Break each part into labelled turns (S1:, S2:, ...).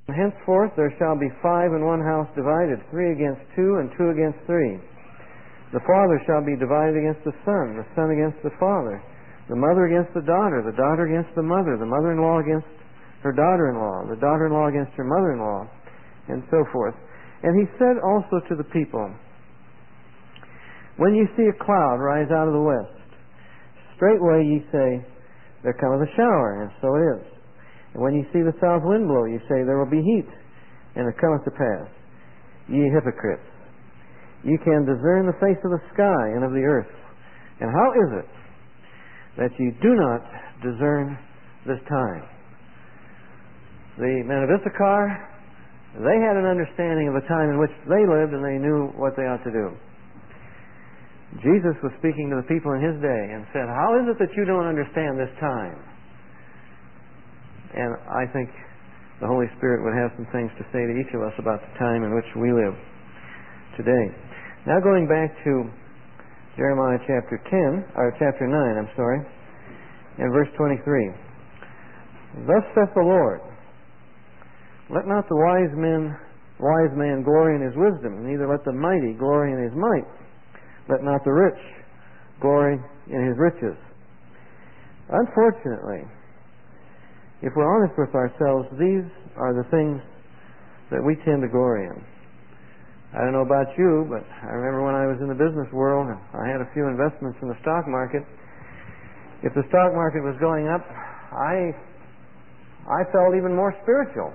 S1: Henceforth there shall be 5 in one house divided, 3 against 2, and 2 against 3. The father shall be divided against the son against the father, the mother against the daughter against the mother-in-law against her daughter-in-law, the daughter-in-law against her mother-in-law, and so forth. And he said also to the people, when ye see a cloud rise out of the west, straightway ye say, there cometh a shower, and so it is. And when ye see the south wind blow, ye say, there will be heat, and it cometh to pass. Ye hypocrites, ye can discern the face of the sky and of the earth. And how is it that ye do not discern this time? The men of Issachar, they had an understanding of the time in which they lived, and they knew what they ought to do. Jesus was speaking to the people in his day and said, how is it that you don't understand this time? And I think the Holy Spirit would have some things to say to each of us about the time in which we live today. Now going back to Jeremiah chapter 9, and verse 23. Thus saith the Lord, let not the wise man glory in his wisdom, neither let the mighty glory in his might. Let not the rich glory in his riches. Unfortunately, if we're honest with ourselves, these are the things that we tend to glory in. I don't know about you, but I remember when I was in the business world, I had a few investments in the stock market. If the stock market was going up, I felt even more spiritual.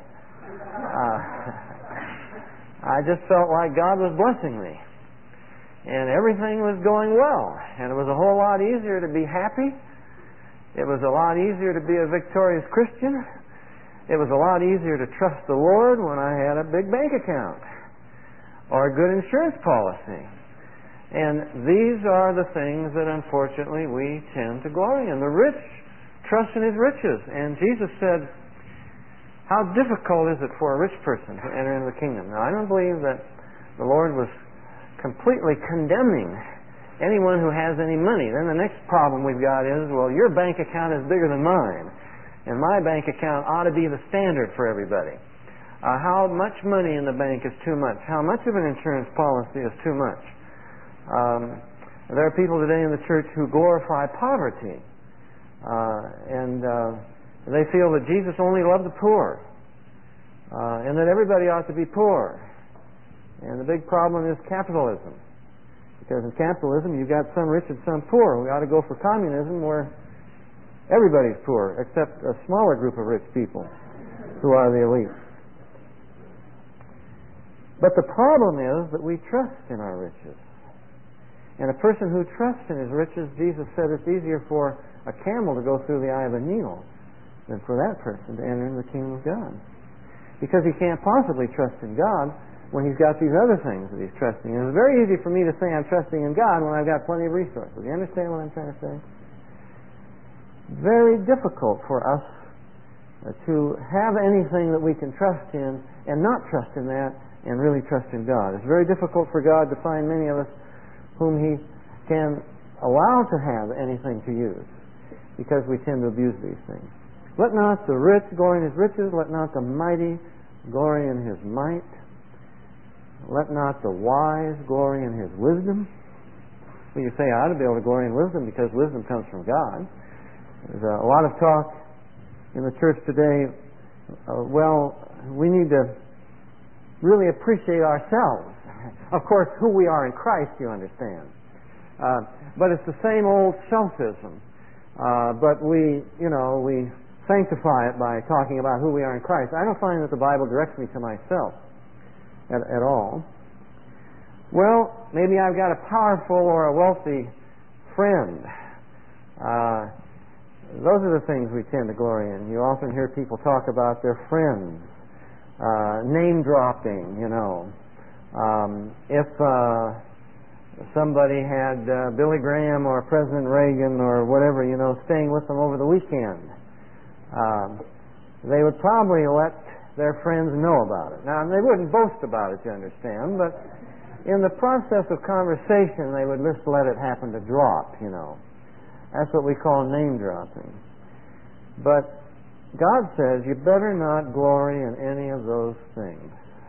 S1: I just felt like God was blessing me. And everything was going well. And it was a whole lot easier to be happy. It was a lot easier to be a victorious Christian. It was a lot easier to trust the Lord when I had a big bank account or a good insurance policy. And these are the things that unfortunately we tend to glory in. The rich trust in his riches. And Jesus said, how difficult is it for a rich person to enter into the kingdom? Now, I don't believe that the Lord was completely condemning anyone who has any money. Then the next problem we've got is, well, your bank account is bigger than mine, and my bank account ought to be the standard for everybody. How much money in the bank is too much? How much of an insurance policy is too much? There are people today in the church who glorify poverty, and they feel that Jesus only loved the poor, and that everybody ought to be poor. And the big problem is capitalism. Because in capitalism, you've got some rich and some poor. We ought to go for communism where everybody's poor, except a smaller group of rich people who are the elite. But the problem is that we trust in our riches. And a person who trusts in his riches, Jesus said it's easier for a camel to go through the eye of a needle than for that person to enter into the kingdom of God. Because he can't possibly trust in God when he's got these other things that he's trusting in. It's very easy for me to say I'm trusting in God when I've got plenty of resources. You understand what I'm trying to say? Very difficult for us to have anything that we can trust in and not trust in that and really trust in God. It's very difficult for God to find many of us whom he can allow to have anything to use because we tend to abuse these things. Let not the rich glory in his riches, let not the mighty glory in his might. Let not the wise glory in his wisdom. Well, you say, I ought to be able to glory in wisdom because wisdom comes from God. There's a lot of talk in the church today, we need to really appreciate ourselves. Of course, who we are in Christ, you understand. But it's the same old selfism. But we sanctify it by talking about who we are in Christ. I don't find that the Bible directs me to myself at all. Well, maybe I've got a powerful or a wealthy friend. Those are the things we tend to glory in. You often hear people talk about their friends, name dropping, If somebody had Billy Graham or President Reagan or whatever, staying with them over the weekend, they would probably let their friends know about it. Now, they wouldn't boast about it, you understand, but in the process of conversation, they would just let it happen to drop, That's what we call name dropping. But God says you better not glory in any of those things.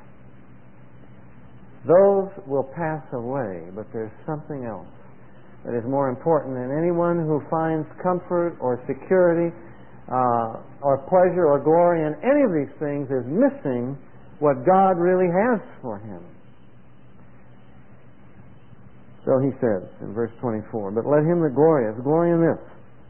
S1: Those will pass away, but there's something else that is more important. And anyone who finds comfort or security or pleasure or glory in any of these things is missing what God really has for him. So he says in verse 24, but let him that glorieth glory in this,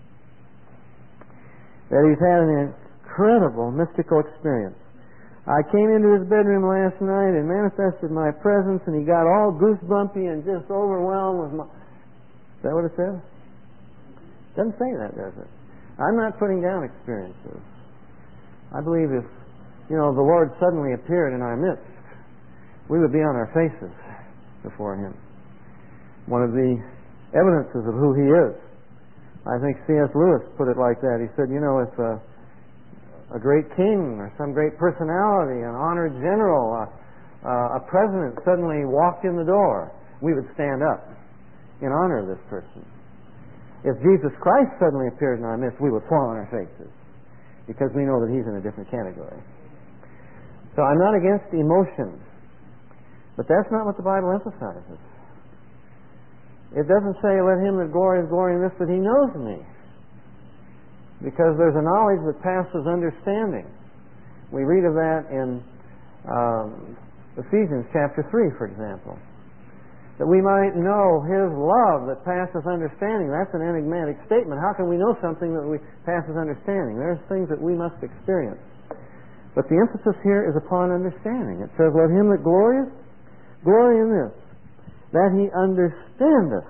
S1: that he's had an incredible mystical experience. I came into his bedroom last night and manifested my presence, and he got all goosebumpy and just overwhelmed with my... Is that what it says? Doesn't say that, does it? I'm not putting down experiences. I believe if, the Lord suddenly appeared in our midst, we would be on our faces before him. One of the evidences of who he is. I think C.S. Lewis put it like that. He said, if a great king or some great personality, an honored general, a president suddenly walked in the door, we would stand up in honor of this person. If Jesus Christ suddenly appeared in our midst, we would fall on our faces because we know that he's in a different category. So I'm not against emotions, but that's not what the Bible emphasizes. It doesn't say, let him that glory in this, that he knows me. Because there's a knowledge that passes understanding. We read of that in Ephesians chapter 3, for example. That we might know his love that passes understanding. That's an enigmatic statement. How can we know something that passes understanding? There's things that we must experience. But the emphasis here is upon understanding. It says, let him that glorieth glory in this, that he understandeth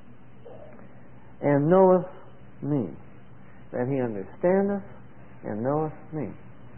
S1: and knoweth me. That he understandeth and knoweth me.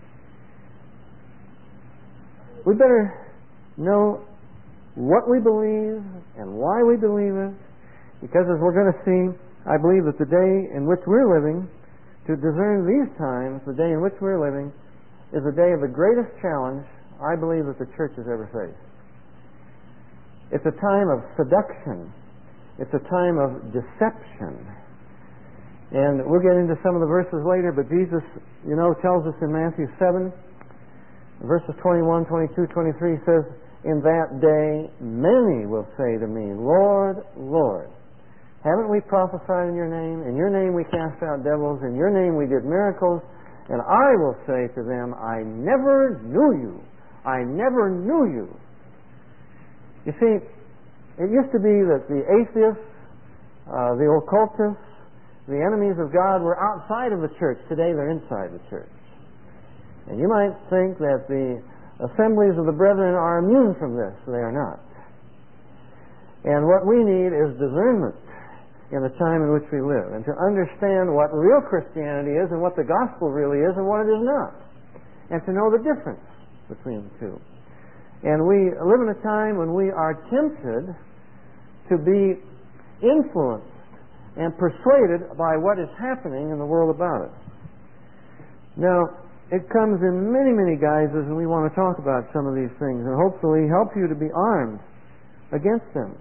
S1: We better know what we believe and why we believe it, because as we're going to see, I believe that the day in which we're living, to discern these times, the day in which we're living, is the day of the greatest challenge I believe that the church has ever faced. It's a time of seduction. It's a time of deception. And we'll get into some of the verses later, but Jesus, tells us in Matthew 7, verses 21, 22, 23, says, in that day many will say to me, Lord, Lord, haven't we prophesied in your name? In your name we cast out devils. In your name we did miracles. And I will say to them, I never knew you. I never knew you. You see, it used to be that the atheists, the occultists, the enemies of God were outside of the church. Today they're inside the church. And you might think that the assemblies of the brethren are immune from this. They are not. And what we need is discernment in the time in which we live, and to understand what real Christianity is and what the gospel really is and what it is not, and to know the difference between the two. And we live in a time when we are tempted to be influenced and persuaded by what is happening in the world about us. Now, it comes in many, many guises, and we want to talk about some of these things and hopefully help you to be armed against them.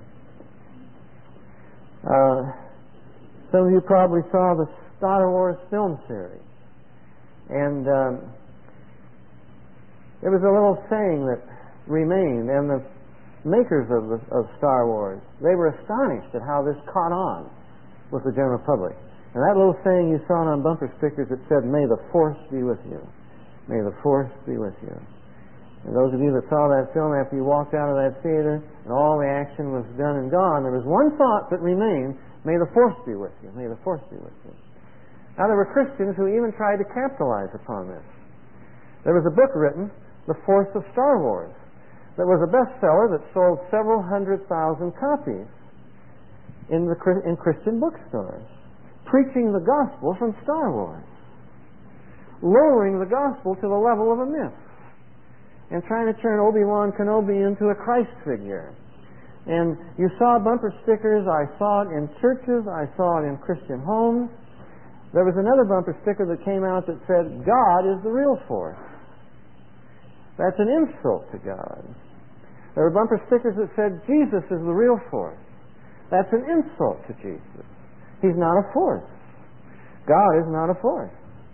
S1: Some of you probably saw the Star Wars film series. And there was a little saying that remained, and the makers of Star Wars, they were astonished at how this caught on with the general public. And that little saying you saw on bumper stickers that said, may the force be with you. May the force be with you. And those of you that saw that film, after you walked out of that theater and all the action was done and gone, there was one thought that remained, may the force be with you. May the force be with you. Now there were Christians who even tried to capitalize upon this. There was a book written, The Force of Star Wars, that was a bestseller that sold several 100,000 copies in Christian bookstores, preaching the gospel from Star Wars, lowering the gospel to the level of a myth, and trying to turn Obi-Wan Kenobi into a Christ figure. And you saw bumper stickers. I saw it in churches. I saw it in Christian homes. There was another bumper sticker that came out that said, God is the real force. That's an insult to God. There were bumper stickers that said, Jesus is the real force. That's an insult to Jesus. He's not a force. God is not a force.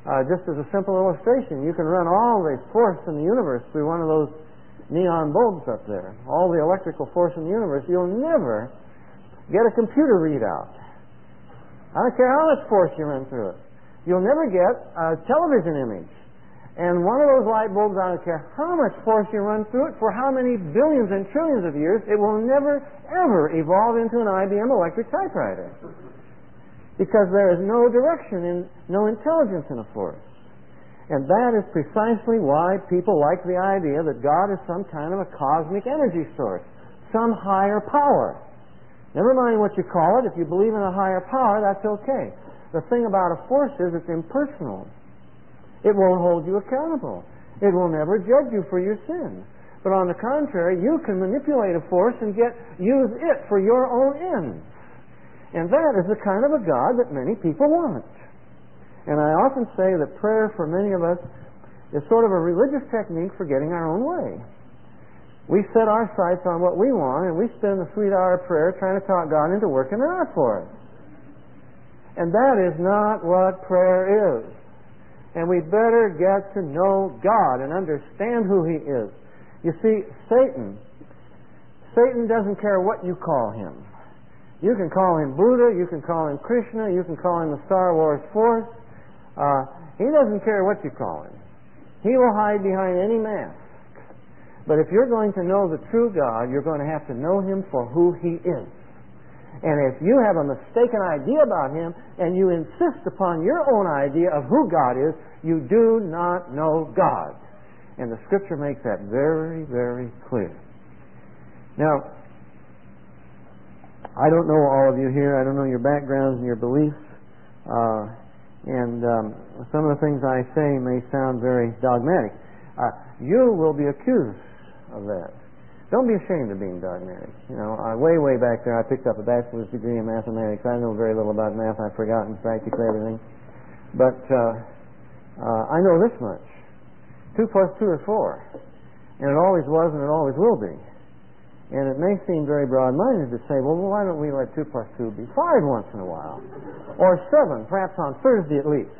S1: Just as a simple illustration, you can run all the force in the universe through one of those neon bulbs up there. All the electrical force in the universe. You'll never get a computer readout. I don't care how much force you run through it. You'll never get a television image. And one of those light bulbs, I don't care how much force you run through it, for how many billions and trillions of years, it will never, ever evolve into an IBM electric typewriter. Because there is no direction, no intelligence in a force. And that is precisely why people like the idea that God is some kind of a cosmic energy source, some higher power. Never mind what you call it. If you believe in a higher power, that's okay. The thing about a force is it's impersonal. It won't hold you accountable. It will never judge you for your sins. But on the contrary, you can manipulate a force and use it for your own ends. And that is the kind of a God that many people want. And I often say that prayer for many of us is sort of a religious technique for getting our own way. We set our sights on what we want, and we spend the sweet hour of prayer trying to talk God into working it out for us. And that is not what prayer is. And we better get to know God and understand who He is. You see, Satan doesn't care what you call him. You can call him Buddha, you can call him Krishna, you can call him the Star Wars Force. He doesn't care what you call him. He will hide behind any mask. But if you're going to know the true God, you're going to have to know Him for who He is. And if you have a mistaken idea about Him and you insist upon your own idea of who God is, you do not know God. And the Scripture makes that very, very clear. Now, I don't know all of you here. I don't know your backgrounds and your beliefs. Some of the things I say may sound very dogmatic. You will be accused of that. Don't be ashamed of being dogmatic. You know, way back there, I picked up a bachelor's degree in mathematics. I know very little about math. I've forgotten practically everything. But I know this much. 2 plus 2 is 4. And it always was and it always will be. And it may seem very broad-minded to say, well, why don't we let 2 plus 2 be 5 once in a while? Or 7, perhaps on Thursday at least.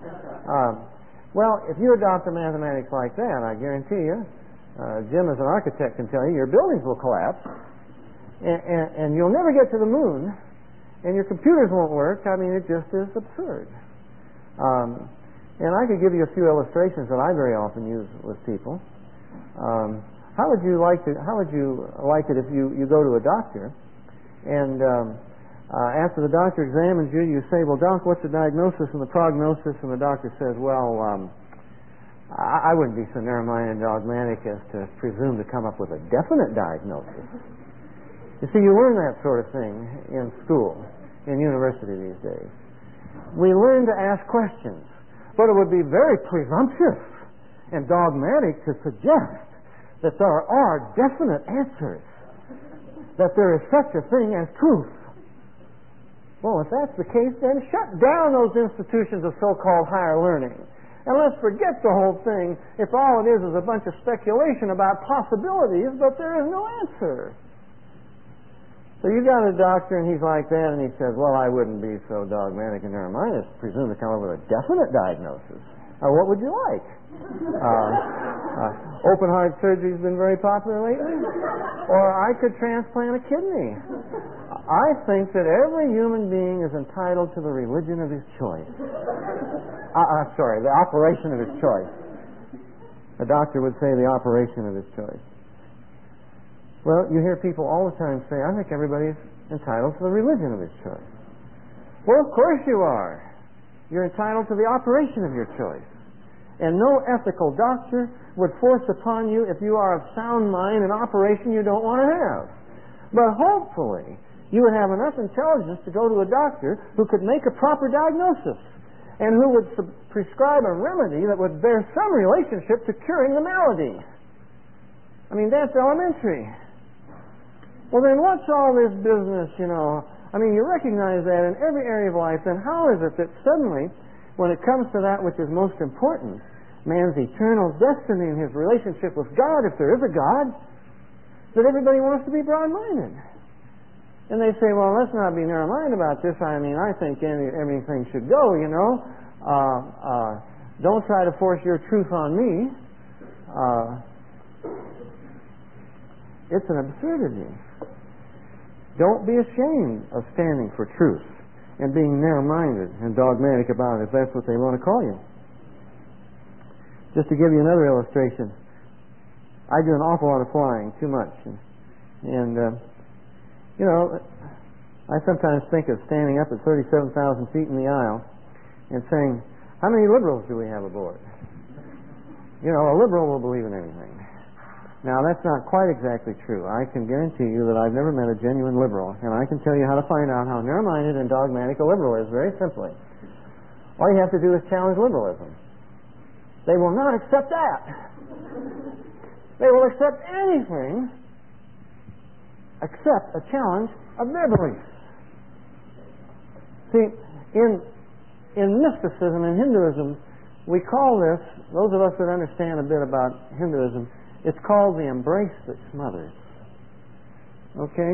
S1: Well, if you adopt a mathematics like that, I guarantee you, Jim as an architect can tell you, your buildings will collapse, and you'll never get to the moon, and your computers won't work. I mean, it just is absurd. And I could give you a few illustrations that I very often use with people. How would you like it if you go to a doctor and after the doctor examines you, you say, well, Doc, what's the diagnosis and the prognosis? And the doctor says, well, I wouldn't be so narrow-minded and dogmatic as to presume to come up with a definite diagnosis. You see, you learn that sort of thing in school, in university these days. We learn to ask questions, but it would be very presumptuous and dogmatic to suggest that there are definite answers, that there is such a thing as truth. Well, if that's the case, then shut down those institutions of so-called higher learning. And let's forget the whole thing if all it is a bunch of speculation about possibilities, but there is no answer. So you got a doctor and he's like that, and he says, well, I wouldn't be so dogmatic and narrow-minded as to presume to come up with a definite diagnosis. What would you like? Open heart surgery has been very popular lately. Or I could transplant a kidney. I think that every human being is entitled to the religion of his choice. The operation of his choice. A doctor would say the operation of his choice. Well, you hear people all the time say, I think everybody's entitled to the religion of his choice. Well, of course you are. You're entitled to the operation of your choice. And no ethical doctor would force upon you, if you are of sound mind, an operation you don't want to have. But hopefully, you would have enough intelligence to go to a doctor who could make a proper diagnosis and who would prescribe a remedy that would bear some relationship to curing the malady. I mean, that's elementary. Well, then what's all this business, you know? I mean, you recognize that in every area of life, then how is it that suddenly, when it comes to that which is most important, man's eternal destiny and his relationship with God, if there is a God, that everybody wants to be broad-minded? And they say, well, let's not be narrow-minded about this. I mean, I think everything should go, you know. Don't try to force your truth on me. It's an absurdity. Don't be ashamed of standing for truth and being narrow-minded and dogmatic about it, if that's what they want to call you. Just to give you another illustration, I do an awful lot of flying, too much. And you know, I sometimes think of standing up at 37,000 feet in the aisle and saying, how many liberals do we have aboard? You know, a liberal will believe in anything. Now, that's not quite exactly true. I can guarantee you that I've never met a genuine liberal, and I can tell you how to find out how narrow-minded and dogmatic a liberal is very simply. All you have to do is challenge liberalism. They will not accept that. They will accept anything except a challenge of their beliefs. See, in mysticism and Hinduism, we call this, those of us that understand a bit about Hinduism, it's called the embrace that smothers. Okay?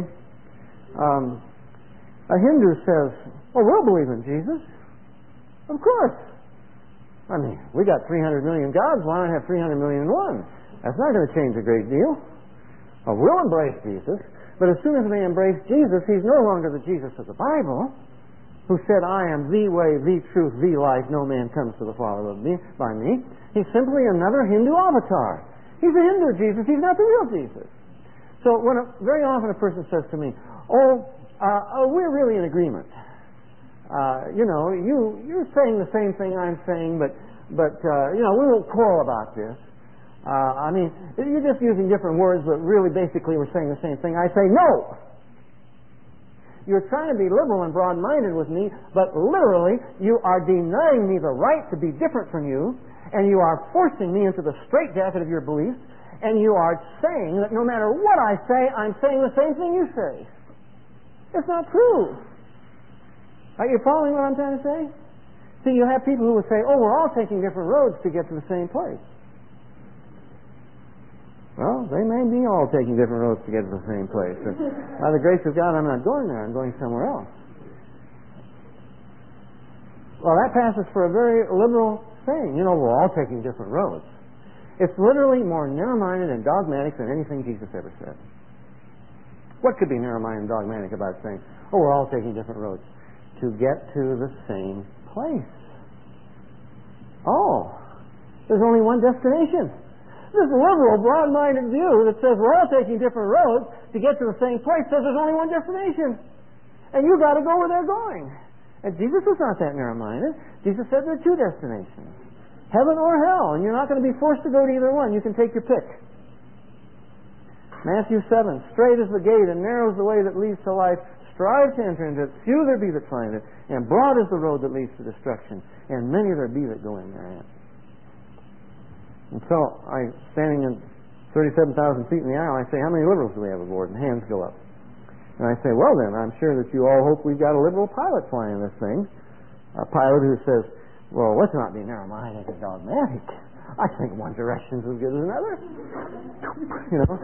S1: A Hindu says, oh, we'll believe in Jesus. Of course. I mean, we got 300 million gods, why not have 300 million and one? That's not going to change a great deal. Oh, we'll embrace Jesus, but as soon as they embrace Jesus, he's no longer the Jesus of the Bible, who said, I am the way, the truth, the life, no man comes to the Father by me. He's simply another Hindu avatar. He's a Hindu Jesus, he's not the real Jesus. So very often a person says to me, we're really in agreement. You know, you're saying the same thing I'm saying, but you know, we won't quarrel about this. I mean, you're just using different words, but really basically we're saying the same thing. I say, no! You're trying to be liberal and broad-minded with me, but literally you are denying me the right to be different from you, and you are forcing me into the straitjacket of your beliefs, and you are saying that no matter what I say, I'm saying the same thing you say. It's not true. Are you following what I'm trying to say? See, you have people who will say, oh, we're all taking different roads to get to the same place. Well, they may be all taking different roads to get to the same place. And by the grace of God, I'm not going there. I'm going somewhere else. Well, that passes for a very liberal saying. You know, we're all taking different roads. It's literally more narrow-minded and dogmatic than anything Jesus ever said. What could be narrow-minded and dogmatic about saying, oh, we're all taking different roads to get to the same place? Oh, there's only one destination. This liberal, broad-minded view that says we're all taking different roads to get to the same place says there's only one destination. And you've got to go where they're going. And Jesus was not that narrow-minded. Jesus said there are two destinations, heaven or hell, and you're not going to be forced to go to either one. You can take your pick. Matthew 7, straight is the gate and narrow is the way that leads to life. Strive to enter into it. Few there be that find it. And broad is the road that leads to destruction. And many there be that go in therein. And so, standing in 37,000 feet in the aisle, I say, how many liberals do we have aboard? And hands go up. And I say, well then, I'm sure that you all hope we've got a liberal pilot flying this thing. A pilot who says, well, let's not be narrow-minded and dogmatic. I think one direction's as good as another. You know?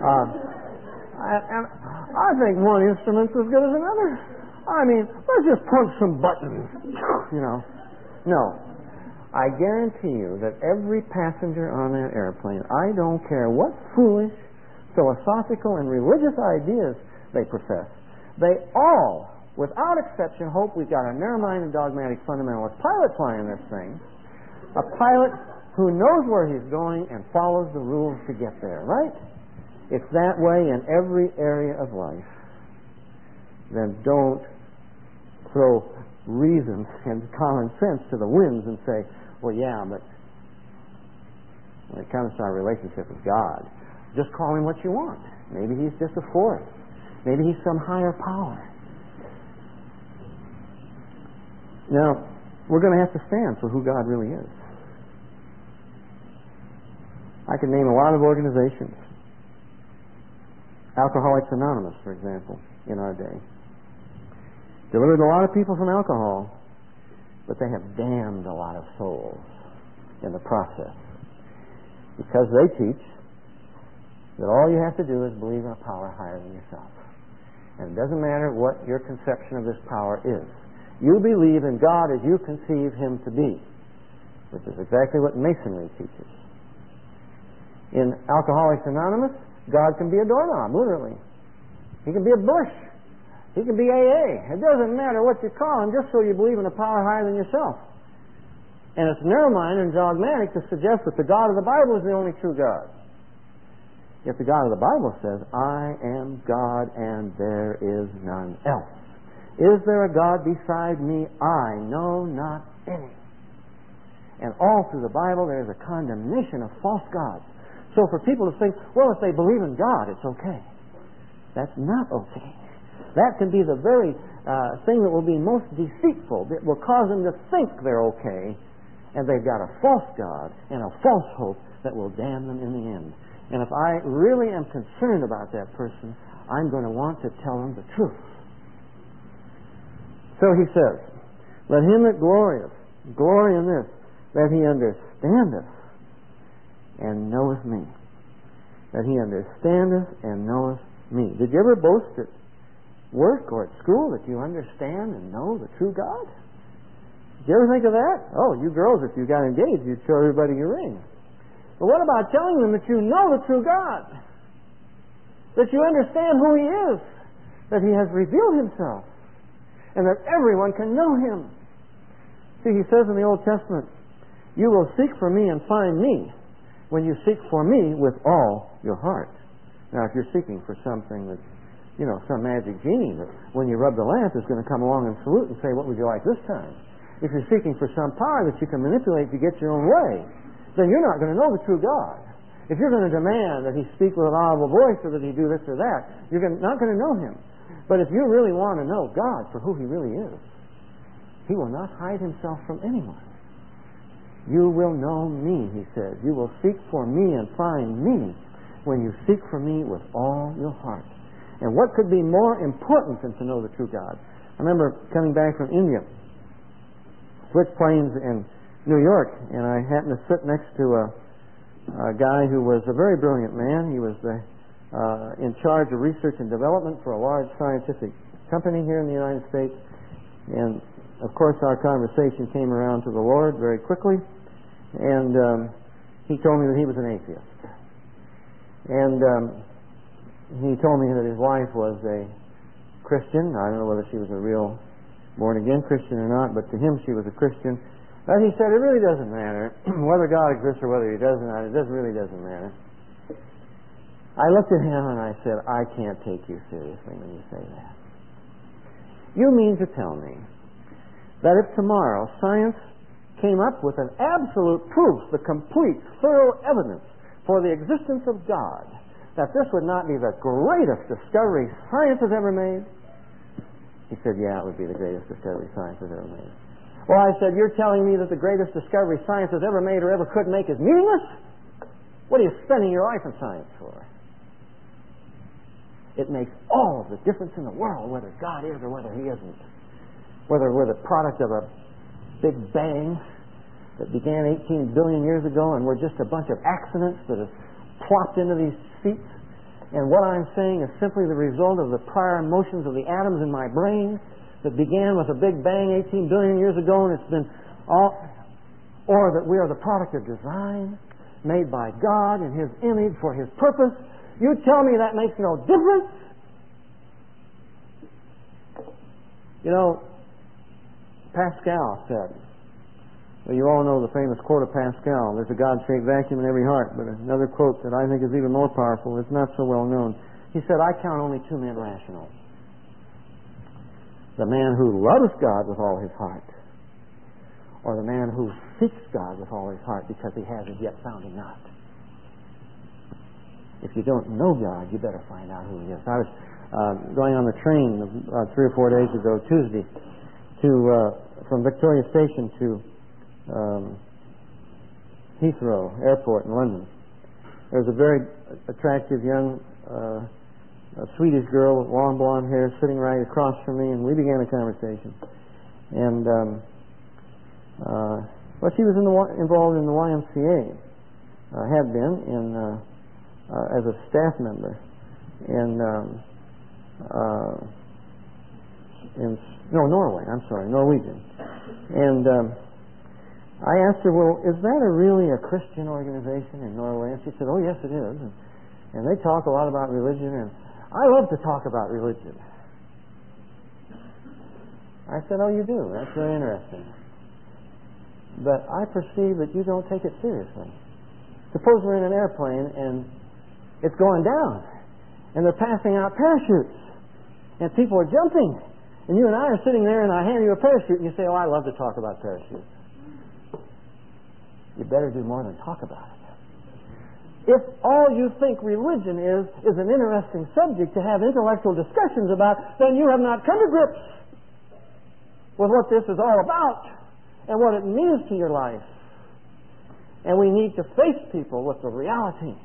S1: I think one instrument's as good as another. I mean, let's just punch some buttons. You know? No. I guarantee you that every passenger on that airplane, I don't care what foolish, philosophical, and religious ideas they profess, they all, without exception, hope we've got a narrow-minded, dogmatic, fundamentalist pilot flying this thing, a pilot who knows where he's going and follows the rules to get there, right? It's that way in every area of life. Then don't throw reason and common sense to the winds and say, well, yeah, but when it comes to our relationship with God, just call him what you want. Maybe he's just a force. Maybe he's some higher power. Now, we're going to have to stand for who God really is. I can name a lot of organizations. Alcoholics Anonymous, for example, in our day. Delivered a lot of people from alcohol, but they have damned a lot of souls in the process. Because they teach that all you have to do is believe in a power higher than yourself. And it doesn't matter what your conception of this power is. You believe in God as you conceive him to be. which is exactly what Masonry teaches. In Alcoholics Anonymous, God can be a doorknob, literally. He can be a bush. He can be AA. It doesn't matter what you call him, just so you believe in a power higher than yourself. And it's narrow-minded and dogmatic to suggest that the God of the Bible is the only true God. Yet the God of the Bible says, I am God and there is none else. Is there a God beside me? I know not any. And all through the Bible there is a condemnation of false gods. So for people to think, well, if they believe in God, it's okay. That's not okay. That can be the very thing that will be most deceitful, that will cause them to think they're okay, and they've got a false God and a false hope that will damn them in the end. And if I really am concerned about that person, I'm going to want to tell them the truth. So he says, let him that glorieth glory in this, that he understandeth and knoweth me. That he understandeth and knoweth me. Did you ever boast at work or at school that you understand and know the true God? Did you ever think of that? Oh, you girls, if you got engaged, you'd show everybody your ring. But what about telling them that you know the true God? That you understand who he is? That he has revealed himself? And that everyone can know him? See, he says in the Old Testament, you will seek for me and find me when you seek for me with all your heart. Now, if you're seeking for something that, some magic genie that when you rub the lamp is going to come along and salute and say, what would you like this time? If you're seeking for some power that you can manipulate to get your own way, then you're not going to know the true God. If you're going to demand that he speak with an audible voice or that he do this or that, you're not going to know him. But if you really want to know God for who he really is, he will not hide himself from anyone. You will know me, he says. You will seek for me and find me when you seek for me with all your heart. And what could be more important than to know the true God? I remember coming back from India, switched planes in New York, and I happened to sit next to a guy who was a very brilliant man. He was in charge of research and development for a large scientific company here in the United States. And, of course, our conversation came around to the Lord very quickly. And he told me that he was an atheist. And he told me that his wife was a Christian. I don't know whether she was a real born-again Christian or not, but to him she was a Christian. But he said, it really doesn't matter whether God exists or whether he does not. It really doesn't matter. I looked at him and I said, I can't take you seriously when you say that. You mean to tell me that if tomorrow science came up with an absolute proof, the complete, thorough evidence for the existence of God, that this would not be the greatest discovery science has ever made? He said, yeah, it would be the greatest discovery science has ever made. Well, I said, you're telling me that the greatest discovery science has ever made or ever could make is meaningless? What are you spending your life in science for? It makes all of the difference in the world whether God is or whether he isn't. Whether we're the product of a big bang that began 18 billion years ago and we're just a bunch of accidents that have plopped into these seats. And what I'm saying is simply the result of the prior motions of the atoms in my brain that began with a big bang 18 billion years ago, and it's been all, or that we are the product of design made by God in his image for his purpose. You tell me that makes no difference? Pascal said, well, you all know the famous quote of Pascal, there's a God-shaped vacuum in every heart, but another quote that I think is even more powerful, it's not so well known. He said, I count only two men rational. The man who loves God with all his heart, or the man who seeks God with all his heart because he hasn't yet found him not. If you don't know God, you better find out who he is. I was going on the train 3 or 4 days ago, Tuesday, from Victoria Station to Heathrow Airport in London. There was a very attractive young Swedish girl with long blonde hair sitting right across from me, and we began a conversation. And she was involved in the YMCA, had been as a staff member in Norway. I'm sorry, Norwegian. And I asked her, well, is that really a Christian organization in Norway? And she said, oh, yes, it is. And they talk a lot about religion, and I love to talk about religion. I said, oh, you do? That's very interesting. But I perceive that you don't take it seriously. Suppose we're in an airplane and it's going down, and they're passing out parachutes, and people are jumping, and you and I are sitting there, and I hand you a parachute, and you say, oh, I love to talk about parachutes. You better do more than talk about it. If all you think religion is an interesting subject to have intellectual discussions about, then you have not come to grips with what this is all about and what it means to your life. And we need to face people with the reality.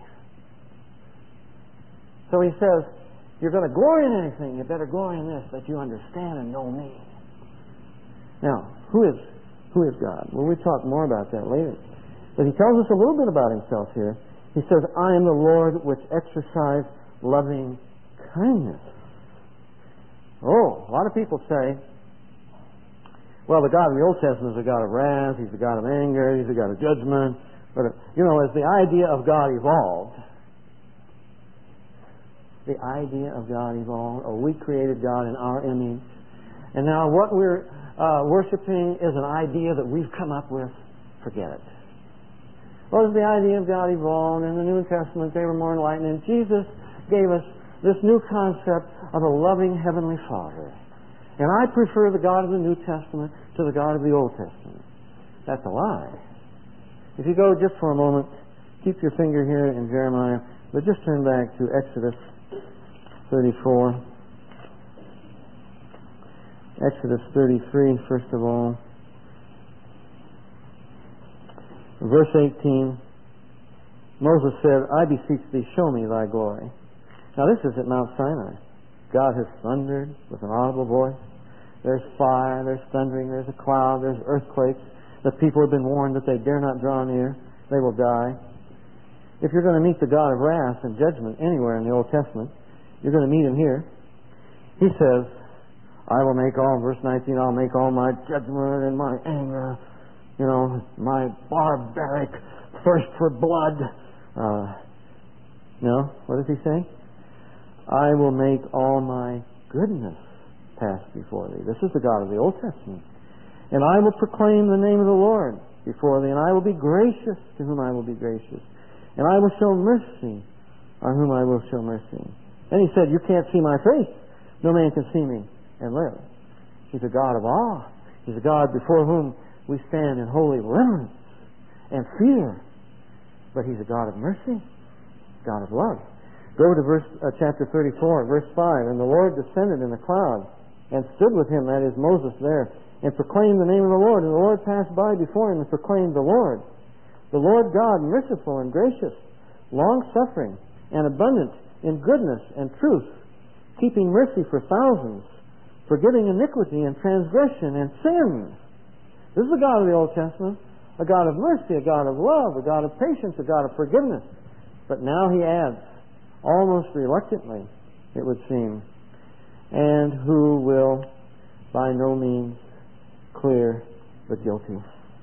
S1: So he says, you're going to glory in anything, you better glory in this, that you understand and know me. Now, who is God? Well, we talk more about that later. But he tells us a little bit about himself here. He says, I am the Lord which exercise loving kindness. Oh, a lot of people say, well, the God of the Old Testament is a God of wrath, he's a God of anger, he's a God of judgment. But, as the idea of God evolved, we created God in our image. And now what we're worshiping is an idea that we've come up with. Forget it. Well, as the idea of God evolved, in the New Testament they were more enlightened, and Jesus gave us this new concept of a loving Heavenly Father. And I prefer the God of the New Testament to the God of the Old Testament. That's a lie. If you go just for a moment, keep your finger here in Jeremiah, but just turn back to Exodus 34. Exodus 33, first of all. Verse 18, Moses said, I beseech thee, show me thy glory. Now this is at Mount Sinai. God has thundered with an audible voice. There's fire, there's thundering, there's a cloud, there's earthquakes. The people have been warned that they dare not draw near. They will die. If you're going to meet the God of wrath and judgment anywhere in the Old Testament, you're going to meet him here. He says, I will make all, verse 19, I'll make all my judgment and my anger, my barbaric thirst for blood. What does he say? I will make all my goodness pass before thee. This is the God of the Old Testament. And I will proclaim the name of the Lord before thee, and I will be gracious to whom I will be gracious. And I will show mercy on whom I will show mercy. Then he said, you can't see my face. No man can see me and live. He's a God of awe. He's a God before whom we stand in holy reverence and fear. But he's a God of mercy, God of love. Go to chapter 34, verse 5. And the Lord descended in a cloud and stood with him, that is Moses there, and proclaimed the name of the Lord. And the Lord passed by before him and proclaimed the Lord God, merciful and gracious, long-suffering and abundant in goodness and truth, keeping mercy for thousands, forgiving iniquity and transgression and sin. This is the God of the Old Testament, a God of mercy, a God of love, a God of patience, a God of forgiveness. But now he adds, almost reluctantly, it would seem, and who will by no means clear the guilty.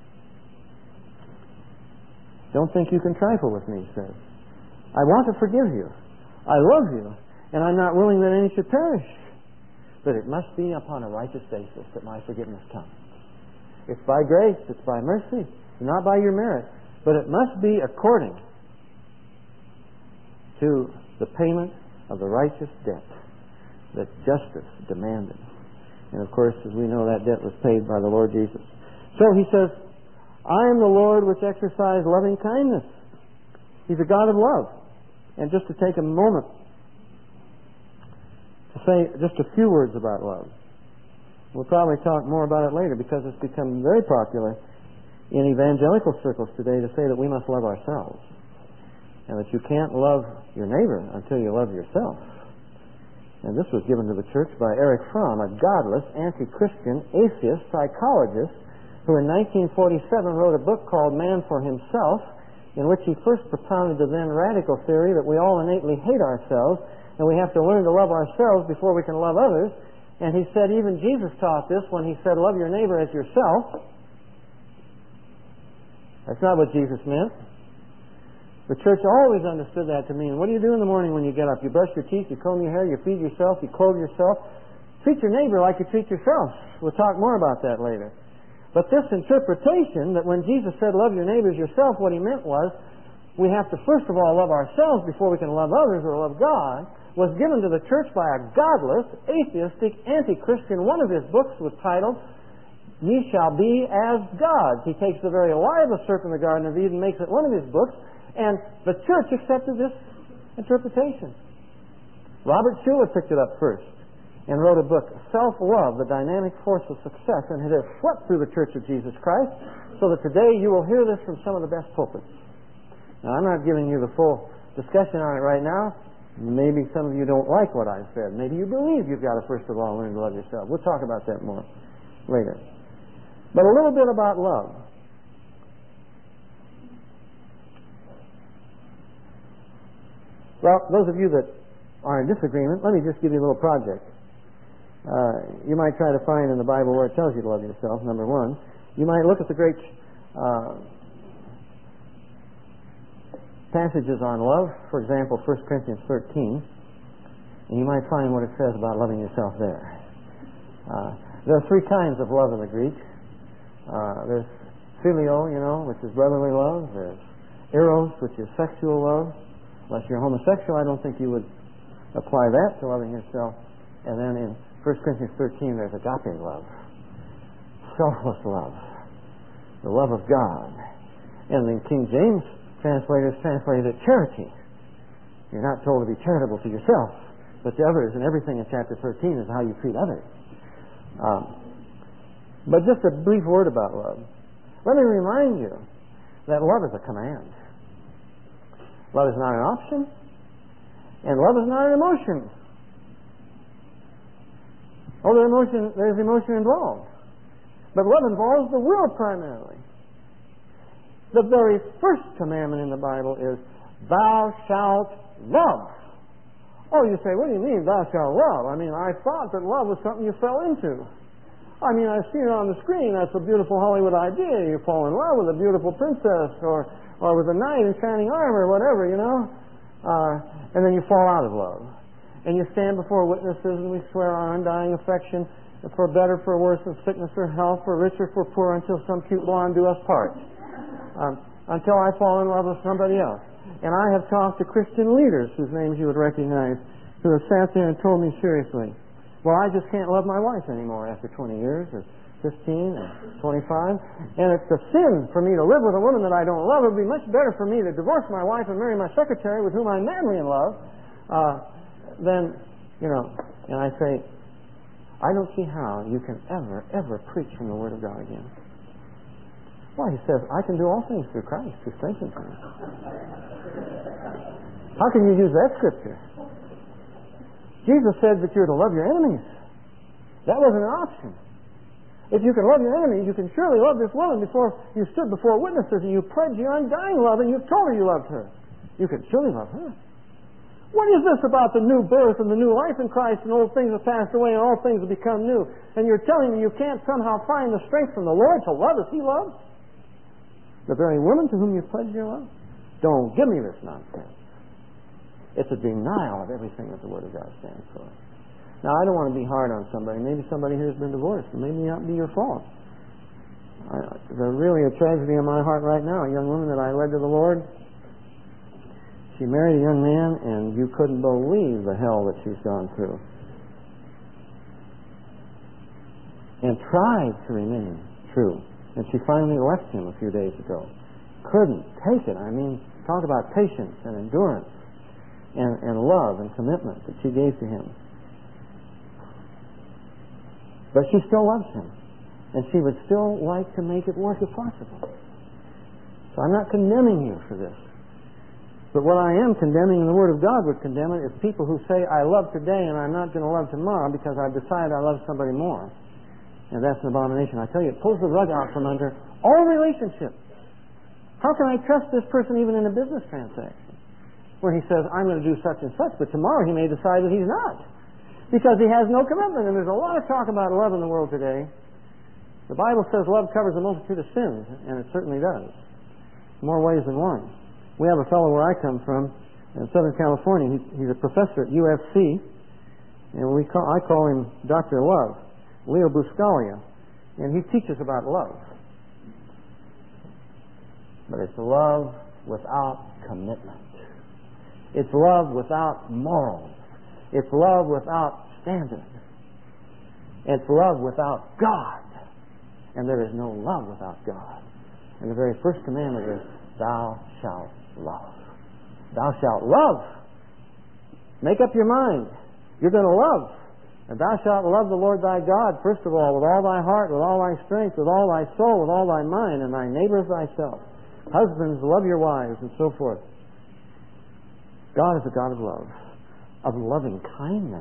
S1: Don't think you can trifle with me, he says. I want to forgive you. I love you. And I'm not willing that any should perish. But it must be upon a righteous basis that my forgiveness comes. It's by grace, it's by mercy, not by your merit. But it must be according to the payment of the righteous debt that justice demanded. And of course, as we know, that debt was paid by the Lord Jesus. So he says, I am the Lord which exercise loving kindness. He's a God of love. And just to take a moment to say just a few words about love. We'll probably talk more about it later because it's become very popular in evangelical circles today to say that we must love ourselves and that you can't love your neighbor until you love yourself. And this was given to the church by Erich Fromm, a godless, anti-Christian, atheist psychologist who in 1947 wrote a book called Man for Himself, in which he first propounded the then radical theory that we all innately hate ourselves and we have to learn to love ourselves before we can love others. And he said even Jesus taught this when he said, love your neighbor as yourself. That's not what Jesus meant. The church always understood that to mean, what do you do in the morning when you get up? You brush your teeth, you comb your hair, you feed yourself, you clothe yourself. Treat your neighbor like you treat yourself. We'll talk more about that later. But this interpretation that when Jesus said, love your neighbors yourself, what he meant was, we have to first of all love ourselves before we can love others or love God, was given to the church by a godless, atheistic, anti-Christian. One of his books was titled, Ye Shall Be As Gods. He takes the very lie of the serpent in the Garden of Eden, makes it one of his books, and the church accepted this interpretation. Robert Schuller picked it up first and wrote a book, Self-Love, the Dynamic Force of Success, and it has swept through the Church of Jesus Christ, so that today you will hear this from some of the best pulpits. Now, I'm not giving you the full discussion on it right now. Maybe some of you don't like what I've said. Maybe you believe you've got to first of all learn to love yourself. We'll talk about that more later. But a little bit about love. Well, those of you that are in disagreement, let me just give you a little project. You might try to find in the Bible where it tells you to love yourself, number one. You might look at the great passages on love, for example, 1 Corinthians 13, and you might find what it says about loving yourself there. There are three kinds of love in the Greek. There's phileo, which is brotherly love. There's eros, which is sexual love. Unless you're homosexual, I don't think you would apply that to loving yourself. And then in 1 Corinthians 13, there's agape love, selfless love, the love of God. And in King James translators translated it charity. You're not told to be charitable to yourself, but to others, and everything in chapter 13 is how you treat others. But just a brief word about love. Let me remind you that love is a command. Love is not an option, and love is not an emotion. Oh, there's emotion involved. But love involves the will primarily. The very first commandment in the Bible is, thou shalt love. Oh, you say, what do you mean, thou shalt love? I mean, I thought that love was something you fell into. I mean, I've seen it on the screen. That's a beautiful Hollywood idea. You fall in love with a beautiful princess or with a knight in shining armor, whatever, and then you fall out of love. And you stand before witnesses and we swear our undying affection for better, for worse, for sickness or health, for richer, for poor, until some cute blonde do us part. Until I fall in love with somebody else. And I have talked to Christian leaders whose names you would recognize who have sat there and told me seriously, well, I just can't love my wife anymore after 20 years or 15 or 25. And it's a sin for me to live with a woman that I don't love. It would be much better for me to divorce my wife and marry my secretary with whom I'm madly in love than, and I say, I don't see how you can ever preach from the Word of God again. Well, he says, I can do all things through Christ who strengthens me. How can you use that scripture? Jesus said that you're to love your enemies. That wasn't an option. If you can love your enemies, you can surely love this woman before you stood before witnesses and you pledged your undying love and you told her you loved her. You can surely love her. What is this about the new birth and the new life in Christ, and old things have passed away and all things have become new? And you're telling me you can't somehow find the strength from the Lord to love as He loves? The very woman to whom you pledged your love? Don't give me this nonsense. It's a denial of everything that the Word of God stands for. Now, I don't want to be hard on somebody. Maybe somebody here has been divorced. It may not be your fault. There's really a tragedy in my heart right now. A young woman that I led to the Lord, she married a young man, and you couldn't believe the hell that she's gone through. And tried to remain true. And she finally left him a few days ago. Couldn't take it. I mean, talk about patience and endurance and love and commitment that she gave to him. But she still loves him. And she would still like to make it work if possible. So I'm not condemning you for this. But what I am condemning, and the Word of God would condemn it, is people who say, I love today and I'm not going to love tomorrow because I've decided I love somebody more. And that's an abomination. I tell you, it pulls the rug out from under all relationships. How can I trust this person even in a business transaction? Where he says, I'm going to do such and such, but tomorrow he may decide that he's not. Because he has no commitment. And there's a lot of talk about love in the world today. The Bible says love covers a multitude of sins, and it certainly does. more ways than one. We have a fellow where I come from in Southern California. He's a professor at USC, and I call him Dr. Love, Leo Buscaglia, and he teaches about love. But it's love without commitment. It's love without morals. It's love without standards. It's love without God. And there is no love without God. And the very first commandment is, thou shalt love. Thou shalt love. Make up your mind. You're going to love. And thou shalt love the Lord thy God, first of all, with all thy heart, with all thy strength, with all thy soul, with all thy mind, and thy neighbor as thyself. Husbands, love your wives, and so forth. God is a God of love, of loving kindness.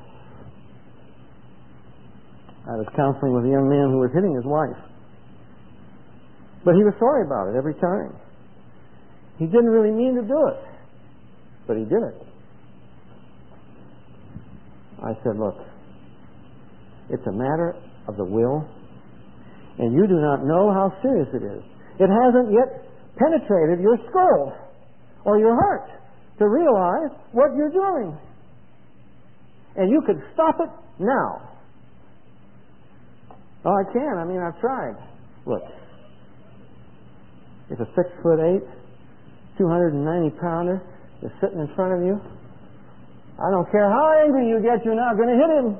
S1: I was counseling with a young man who was hitting his wife. But he was sorry about it every time. He didn't really mean to do it, but he did it. I said, look, it's a matter of the will, and you do not know how serious it is. It hasn't yet penetrated your skull or your heart to realize what you're doing. And you could stop it now. Oh, I can. I've tried. Look, if a 6'8", 290-pounder is sitting in front of you, I don't care how angry you get, you're not going to hit him.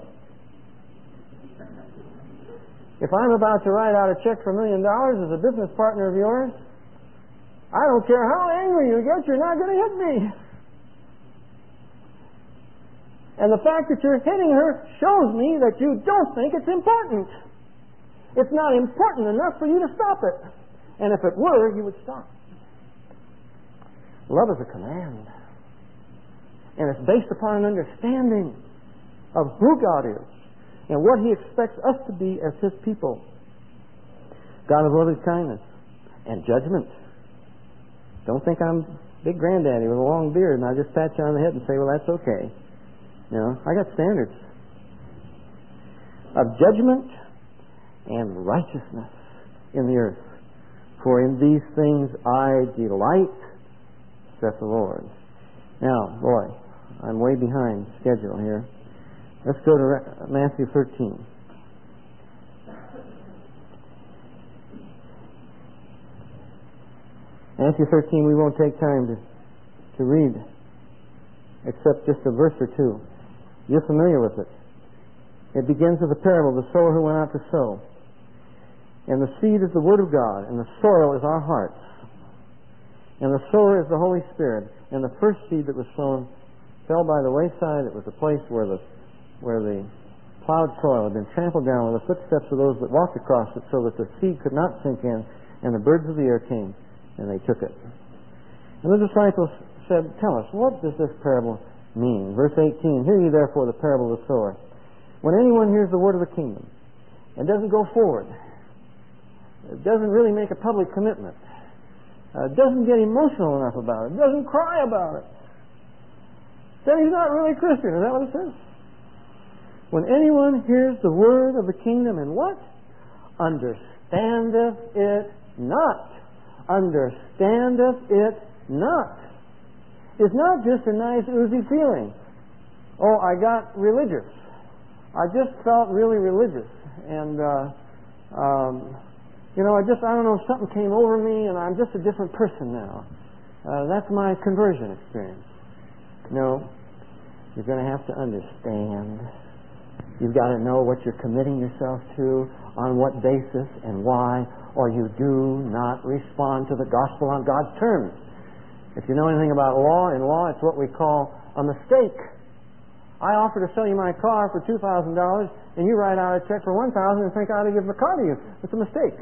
S1: If I'm about to write out a check for $1 million as a business partner of yours, I don't care how angry you get, you're not going to hit me. And the fact that you're hitting her shows me that you don't think it's important. It's not important enough for you to stop it. And if it were, you would stop. Love is a command. And it's based upon an understanding of who God is and what He expects us to be as His people. God of loving kindness and judgment. Don't think I'm big granddaddy with a long beard and I just pat you on the head and say, well, that's okay. I got standards. Of judgment and righteousness in the earth. For in these things I delight, saith the Lord. Now, boy, I'm way behind schedule here. Let's go to Matthew 13. Matthew 13 we won't take time to read, except just a verse or two. You're familiar with it. It begins with the parable of the sower who went out to sow. And the seed is the Word of God, and the soil is our hearts. And the sower is the Holy Spirit. And the first seed that was sown fell by the wayside. It was a place where the plowed soil had been trampled down with the footsteps of those that walked across it, so that the seed could not sink in, and the birds of the air came, and they took it. And the disciples said, tell us, what does this parable mean? Verse 18, hear ye therefore the parable of the sower. When anyone hears the word of the kingdom and doesn't go forward, doesn't really make a public commitment, doesn't get emotional enough about it, doesn't cry about it, then he's not really a Christian. Is that what it says? When anyone hears the word of the kingdom and what? Understandeth it not. Understandeth it not. It's not just a nice oozy feeling. Oh, I got religious. I just felt really religious. And, I don't know, something came over me and I'm just a different person now. That's my conversion experience. No, you're going to have to understand. You've got to know what you're committing yourself to, on what basis and why, or you do not respond to the gospel on God's terms. If you know anything about law, in law it's what we call a mistake. I offer to sell you my car for $2,000 and you write out a check for $1,000 and think I ought to give the car to you. It's a mistake.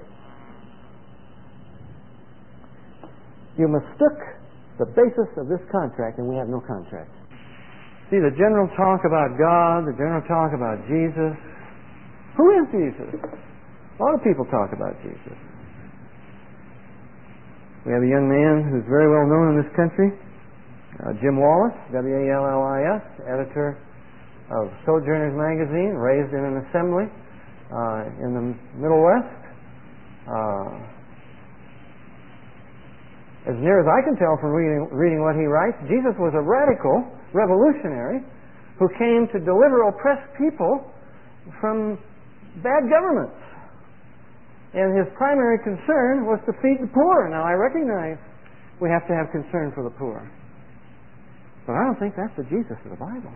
S1: You mistook the basis of this contract, and we have no contract. See, the general talk about God, the general talk about Jesus. Who is Jesus? A lot of people talk about Jesus. We have a young man who's very well known in this country, Jim Wallis, W-A-L-L-I-S, editor of Sojourners Magazine, raised in an assembly in the Middle West. As near as I can tell from reading what he writes, Jesus was a radical, revolutionary, who came to deliver oppressed people from bad governments. And his primary concern was to feed the poor. Now, I recognize we have to have concern for the poor. But I don't think that's the Jesus of the Bible.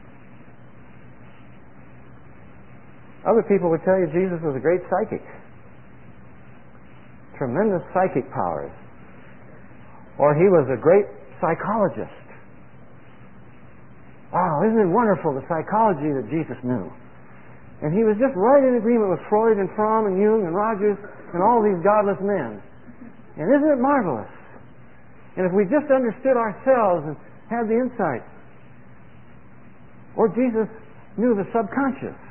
S1: Other people would tell you Jesus was a great psychic. Tremendous psychic powers. Or he was a great psychologist. Wow, isn't it wonderful, the psychology that Jesus knew? And he was just right in agreement with Freud and Fromm and Jung and Rogers and all these godless men. And isn't it marvelous? And if we just understood ourselves and had the insight. Or Jesus knew the subconscious.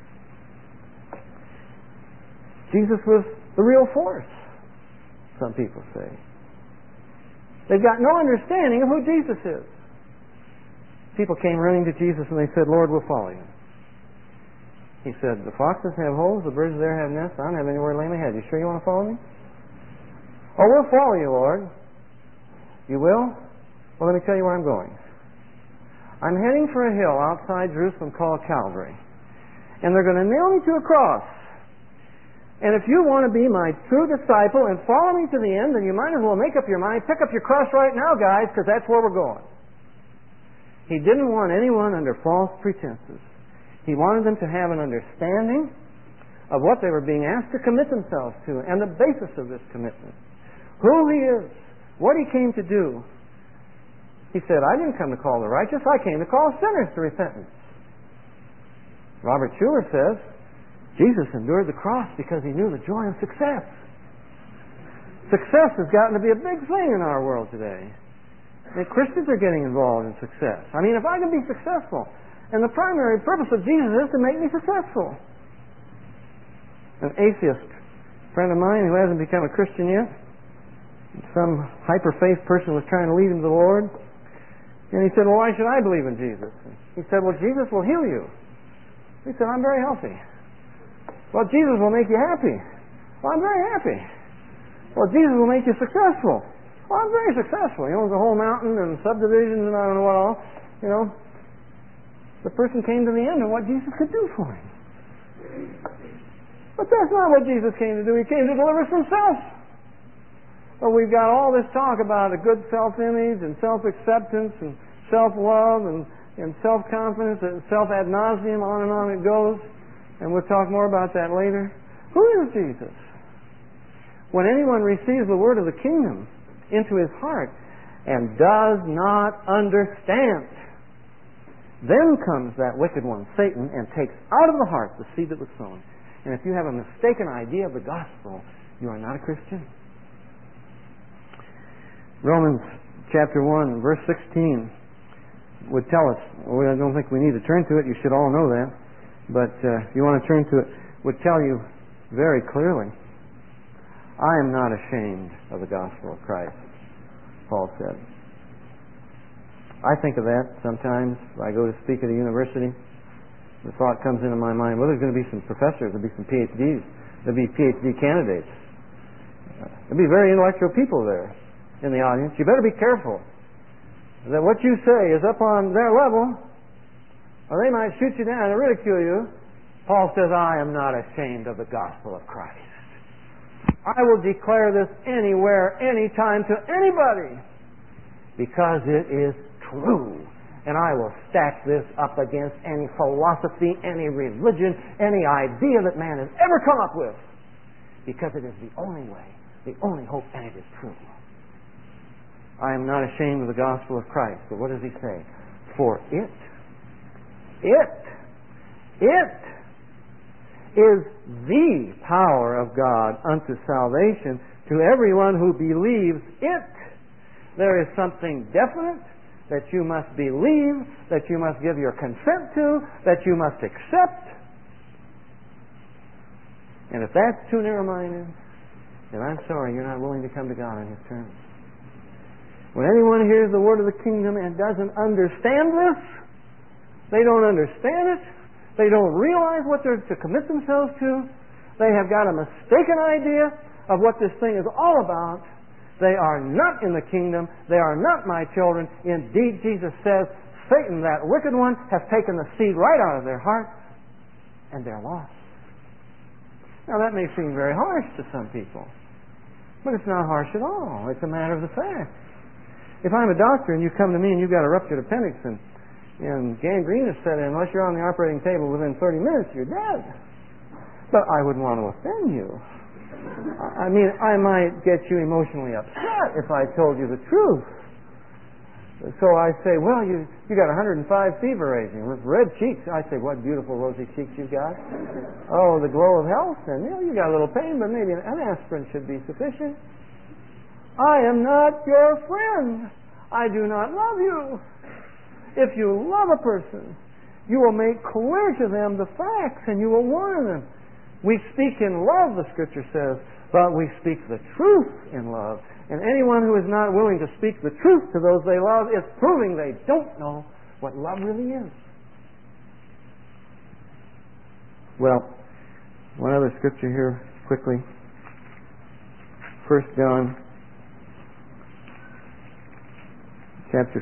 S1: Jesus was the real force, some people say. They've got no understanding of who Jesus is. People came running to Jesus and they said, Lord, we'll follow you. He said, the foxes have holes, the birds there have nests. I don't have anywhere to lay my head. You sure you want to follow me? Oh, we'll follow you, Lord. You will? Well, let me tell you where I'm going. I'm heading for a hill outside Jerusalem called Calvary. And they're going to nail me to a cross. And if you want to be my true disciple and follow me to the end, then you might as well make up your mind, pick up your cross right now, guys, because that's where we're going. He didn't want anyone under false pretenses. He wanted them to have an understanding of what they were being asked to commit themselves to and the basis of this commitment. Who he is, what he came to do. He said, I didn't come to call the righteous, I came to call sinners to repentance. Robert Schuller says, Jesus endured the cross because he knew the joy of success. Success has gotten to be a big thing in our world today. And Christians are getting involved in success. I mean, if I can be successful, and the primary purpose of Jesus is to make me successful. An atheist friend of mine who hasn't become a Christian yet, some hyper-faith person was trying to lead him to the Lord, and he said, well, why should I believe in Jesus? He said, well, Jesus will heal you. He said, I'm very healthy. Well, Jesus will make you happy. Well, I'm very happy. Well, Jesus will make you successful. Well, I'm very successful. He owns a whole mountain and subdivisions and I don't know what all. You know, the person came to the end of what Jesus could do for him. But that's not what Jesus came to do. He came to deliver us from self. Well, we've got all this talk about a good self-image and self-acceptance and self-love and self-confidence and self-ad nauseum, on it goes. And we'll talk more about that later. Who is Jesus? When anyone receives the word of the kingdom into his heart and does not understand, then comes that wicked one, Satan, and takes out of the heart the seed that was sown. And if you have a mistaken idea of the gospel, you are not a Christian. Romans chapter 1, verse 16 would tell us, I don't think we need to turn to it, you should all know that, but if you want to turn to it, would tell you very clearly, I am not ashamed of the gospel of Christ, Paul said. I think of that sometimes. I go to speak at a university. The thought comes into my mind, well, there's going to be some professors, there'll be some PhDs, there'll be PhD candidates. There'll be very intellectual people there in the audience. You better be careful that what you say is up on their level, or they might shoot you down and ridicule you. Paul says, I am not ashamed of the gospel of Christ. I will declare this anywhere, anytime, to anybody, because it is true. And I will stack this up against any philosophy, any religion, any idea that man has ever come up with, because it is the only way, the only hope, and it is true. I am not ashamed of the gospel of Christ. But what does he say? For it is the power of God unto salvation to everyone who believes it. There is something definite that you must believe, that you must give your consent to, that you must accept. And if that's too narrow-minded, then I'm sorry, you're not willing to come to God on His terms. When anyone hears the word of the kingdom and doesn't understand this, they don't understand it, they don't realize what they're to commit themselves to, they have got a mistaken idea of what this thing is all about, They are not in the kingdom. They are not my children. Indeed, Jesus says, Satan, that wicked one, has taken the seed right out of their heart, and they're lost. Now, that may seem very harsh to some people, but it's not harsh at all. It's a matter of the fact. If I'm a doctor and you come to me and you've got a ruptured appendix and gangrene is set in, unless you're on the operating table within 30 minutes, you're dead. But I wouldn't want to offend you. I mean, I might get you emotionally upset if I told you the truth. So I say, well, you got 105 fever raging with red cheeks. I say, what beautiful rosy cheeks you've got. Oh, the glow of health. And you got a little pain, but maybe an aspirin should be sufficient. I am not your friend. I do not love you. If you love a person, you will make clear to them the facts and you will warn them. We speak in love, the Scripture says, but we speak the truth in love. And anyone who is not willing to speak the truth to those they love is proving they don't know what love really is. Well, one other Scripture here, quickly. 1 John chapter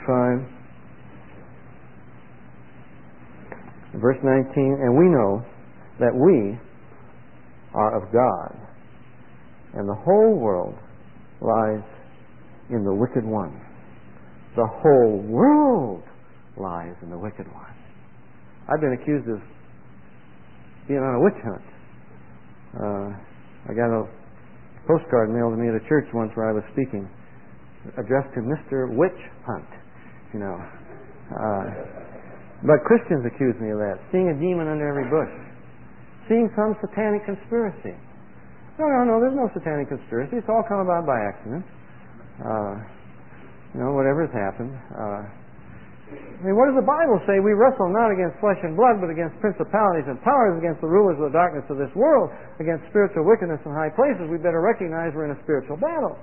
S1: 5, verse 19, and we know that we are of God, and the whole world lies in the wicked one. The whole world lies in the wicked one. I've been accused of being on a witch hunt. I got a postcard mailed to me at a church once where I was speaking, addressed to Mr. Witch Hunt, you know. But Christians accuse me of that, seeing a demon under every bush, seeing some satanic conspiracy. No, there's no satanic conspiracy. It's all come about by accident. Whatever has happened. What does the Bible say? We wrestle not against flesh and blood, but against principalities and powers, against the rulers of the darkness of this world, against spiritual wickedness in high places. We better recognize we're in a spiritual battle.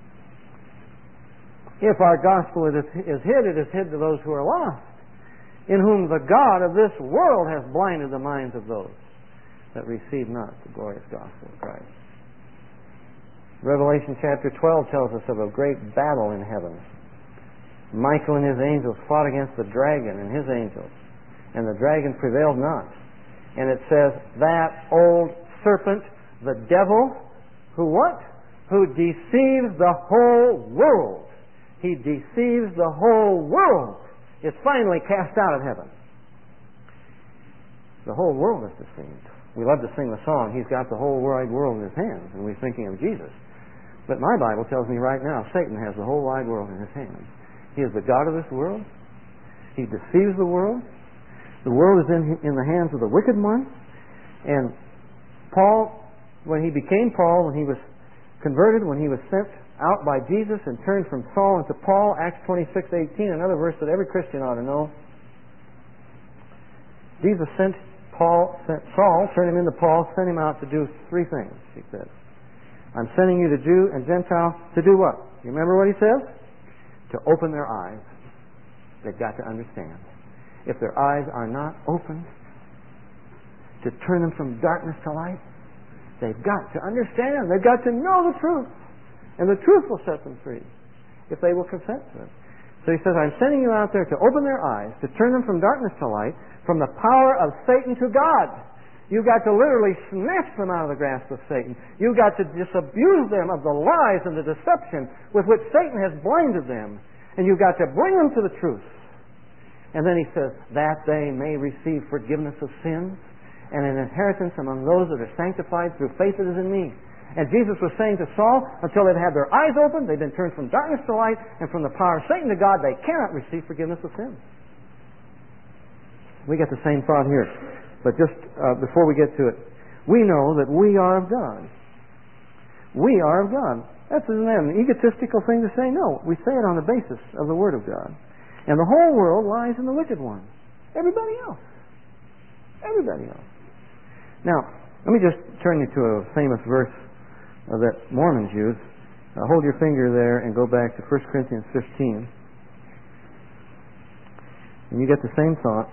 S1: If our gospel is hid, it is hid to those who are lost, in whom the God of this world has blinded the minds of those that receive not the glorious gospel of Christ. Revelation chapter 12 tells us of a great battle in heaven. Michael and his angels fought against the dragon and his angels, and the dragon prevailed not. And it says, that old serpent, the devil, who what? Who deceives the whole world. He deceives the whole world. Is finally cast out of heaven. The whole world is deceived. We love to sing the song, He's got the whole wide world in His hands, and we're thinking of Jesus. But my Bible tells me right now, Satan has the whole wide world in his hands. He is the God of this world. He deceives the world. The world is in the hands of the wicked one. And Paul, when he became Paul, when he was converted, when he was sent out by Jesus and turned from Saul into Paul, Acts 26:18, another verse that every Christian ought to know. Jesus sent Saul, turned him into Paul, sent him out to do three things, he said. I'm sending you to Jew and Gentile to do what? You remember what he says? To open their eyes. They've got to understand. If their eyes are not opened, to turn them from darkness to light, they've got to understand. They've got to know the truth. And the truth will set them free if they will consent to it. So he says, I'm sending you out there to open their eyes, to turn them from darkness to light, from the power of Satan to God. You've got to literally snatch them out of the grasp of Satan. You've got to disabuse them of the lies and the deception with which Satan has blinded them. And you've got to bring them to the truth. And then he says, that they may receive forgiveness of sins and an inheritance among those that are sanctified through faith that is in me. And Jesus was saying to Saul, until they've had their eyes opened, they've been turned from darkness to light, and from the power of Satan to God, they cannot receive forgiveness of sins. We get the same thought here. But just before we get to it, we know that we are of God. We are of God. That's an egotistical thing to say. No, we say it on the basis of the Word of God. And the whole world lies in the wicked one. Everybody else. Everybody else. Now, let me just turn you to a famous verse that Mormons use. Hold your finger there and go back to 1 Corinthians 15. And you get the same thought.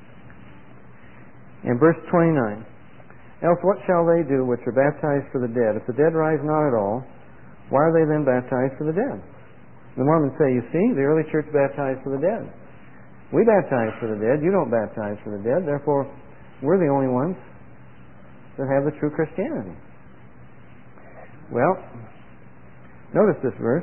S1: In verse 29, else what shall they do which are baptized for the dead? If the dead rise not at all, Why are they then baptized for the dead? The Mormons say, you see, the early church baptized for the dead. We baptize for the dead. You don't baptize for the dead. Therefore, we're the only ones that have the true Christianity. Well, notice this verse.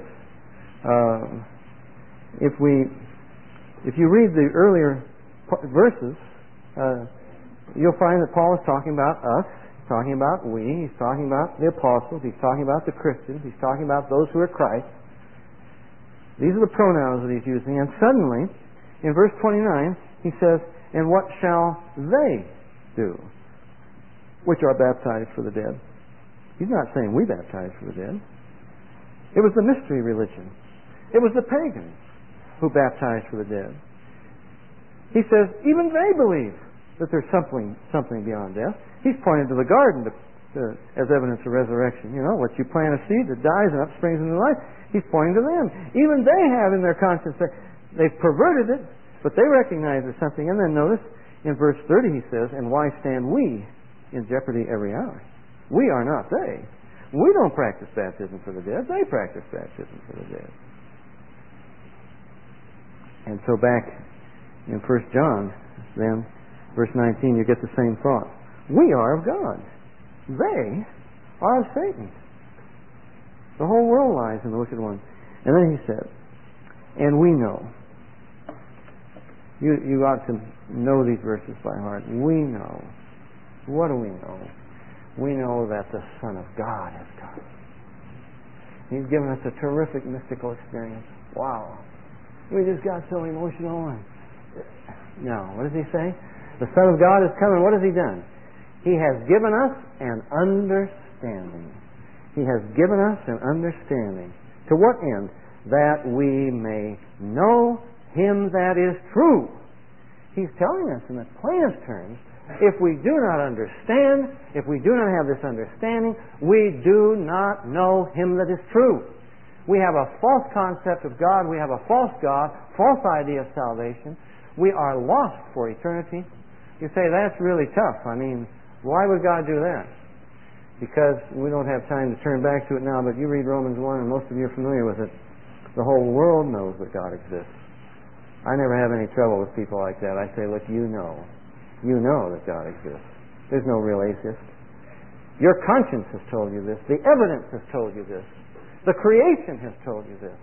S1: If you read the earlier verses, you'll find that Paul is talking about us, he's talking about we, he's talking about the apostles, he's talking about the Christians, he's talking about those who are Christ. These are the pronouns that he's using. And suddenly, in verse 29, he says, and what shall they do, which are baptized for the dead? He's not saying we baptize for the dead. It was the mystery religion. It was the pagans who baptized for the dead. He says, even they believe that there's something beyond death. He's pointed to the garden as evidence of resurrection. You know, what you plant a seed that dies and upsprings into life. He's pointing to them. Even they have in their conscience, they've perverted it, but they recognize there's something. And then notice, in verse 30 he says, and why stand we in jeopardy every hour? We are not they. We don't practice baptism for the dead. They practice baptism for the dead. And so back in 1 John, then, verse 19, you get the same thought. We are of God. They are of Satan. The whole world lies in the wicked one. And then he said, and we know. You ought to know these verses by heart. We know. What do we know? We know that the Son of God has come. He's given us a terrific mystical experience. Wow. We just got so emotional. No, what does he say? The Son of God has come, and what has he done? He has given us an understanding. He has given us an understanding. To what end? That we may know Him that is true. He's telling us in the plainest terms, if we do not understand, if we do not have this understanding, we do not know Him that is true. We have a false concept of God. We have a false God, false idea of salvation. We are lost for eternity. You say, that's really tough. I mean, why would God do that? Because we don't have time to turn back to it now, but you read Romans 1, and most of you are familiar with it. The whole world knows that God exists. I never have any trouble with people like that. I say, look, you know that God exists. There's no real atheist. Your conscience has told you this. The evidence has told you this. The creation has told you this.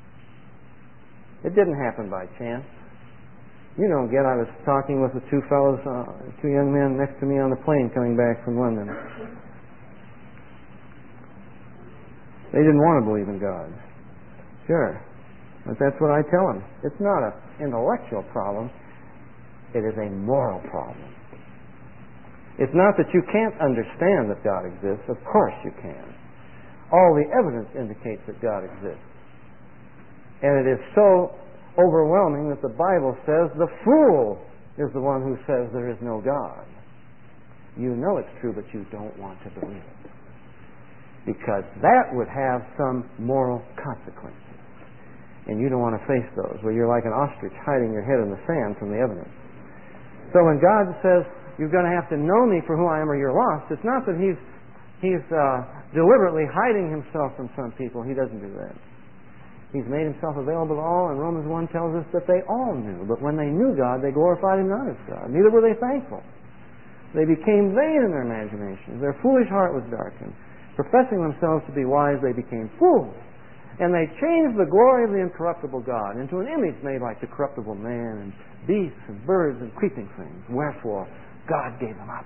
S1: It didn't happen by chance. You don't get, I was talking with the two young men next to me on the plane coming back from London. They didn't want to believe in God. Sure. But that's what I tell them. It's not an intellectual problem. It is a moral problem. It's not that you can't understand that God exists. Of course you can. All the evidence indicates that God exists. And it is so overwhelming that the Bible says the fool is the one who says there is no God. You know it's true, but you don't want to believe it. Because that would have some moral consequences. And you don't want to face those, where you're like an ostrich hiding your head in the sand from the evidence. So when God says, you're going to have to know me for who I am or you're lost, it's not that He's deliberately hiding Himself from some people. He doesn't do that. He's made Himself available to all, and Romans 1 tells us that they all knew. But when they knew God, they glorified Him not as God. Neither were they thankful. They became vain in their imaginations. Their foolish heart was darkened. Professing themselves to be wise, they became fools. And they changed the glory of the incorruptible God into an image made like the corruptible man and beasts and birds and creeping things. Wherefore, God gave them up.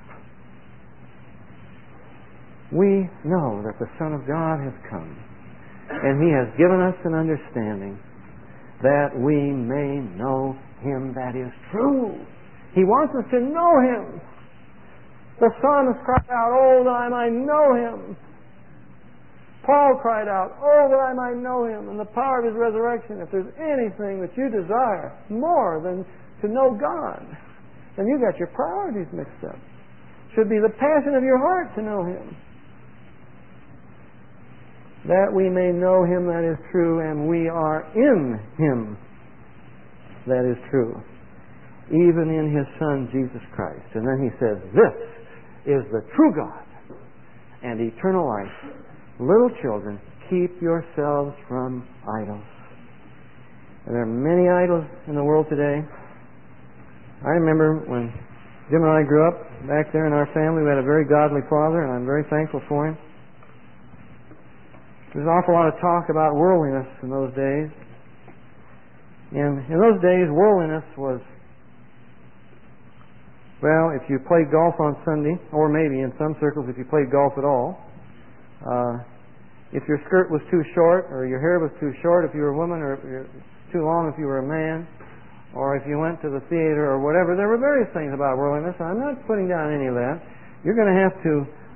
S1: We know that the Son of God has come, and He has given us an understanding that we may know Him that is true. He wants us to know Him. The psalmist cried out, oh, that I might know Him. Paul cried out, oh, that I might know Him and the power of His resurrection. If there's anything that you desire more than to know God, then you've got your priorities mixed up. It should be the passion of your heart to know Him. That we may know Him that is true, and we are in Him that is true, even in His Son, Jesus Christ. And then he says, this is the true God and eternal life. Little children, keep yourselves from idols. And there are many idols in the world today. I remember when Jim and I grew up back there in our family, we had a very godly father, and I'm very thankful for him. There was an awful lot of talk about worldliness in those days. And in those days, worldliness was, well, if you played golf on Sunday, or maybe in some circles if you played golf at all, if your skirt was too short, or your hair was too short if you were a woman, or too long if you were a man, or if you went to the theater or whatever, there were various things about worldliness. I'm not putting down any of that. You're going to have to,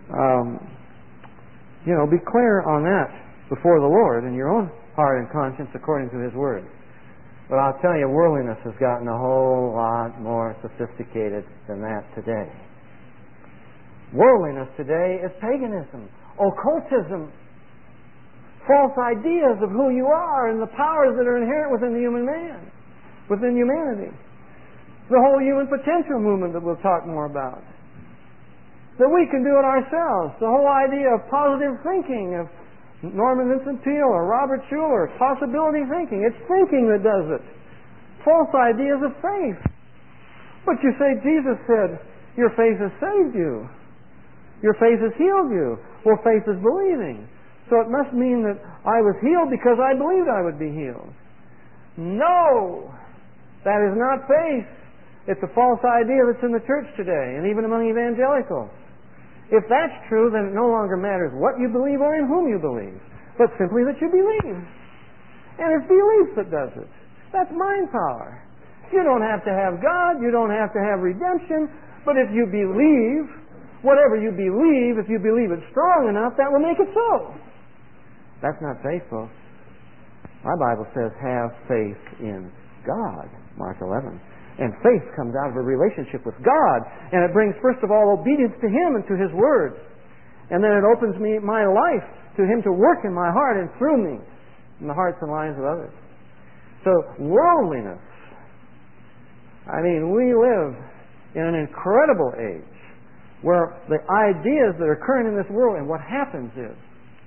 S1: be clear on that before the Lord in your own heart and conscience according to His Word. But I'll tell you, worldliness has gotten a whole lot more sophisticated than that today. Worldliness today is paganism, occultism, false ideas of who you are and the powers that are inherent within the human man, within humanity. The whole human potential movement that we'll talk more about. That we can do it ourselves. The whole idea of positive thinking, of Norman Vincent Peale or Robert Schuller, possibility thinking. It's thinking that does it. False ideas of faith. But you say, Jesus said, your faith has saved you. Your faith has healed you. Well, faith is believing. So it must mean that I was healed because I believed I would be healed. No! That is not faith. It's a false idea that's in the church today, and even among evangelicals. If that's true, then it no longer matters what you believe or in whom you believe, but simply that you believe. And it's belief that does it. That's mind power. You don't have to have God, you don't have to have redemption, but if you believe, whatever you believe, if you believe it strong enough, that will make it so. That's not faith, folks. My Bible says, have faith in God, Mark 11. And faith comes out of a relationship with God. And it brings, first of all, obedience to Him and to His Word. And then it opens my life to Him to work in my heart and through me in the hearts and lives of others. So, worldliness. I mean, we live in an incredible age where the ideas that are current in this world, and what happens is,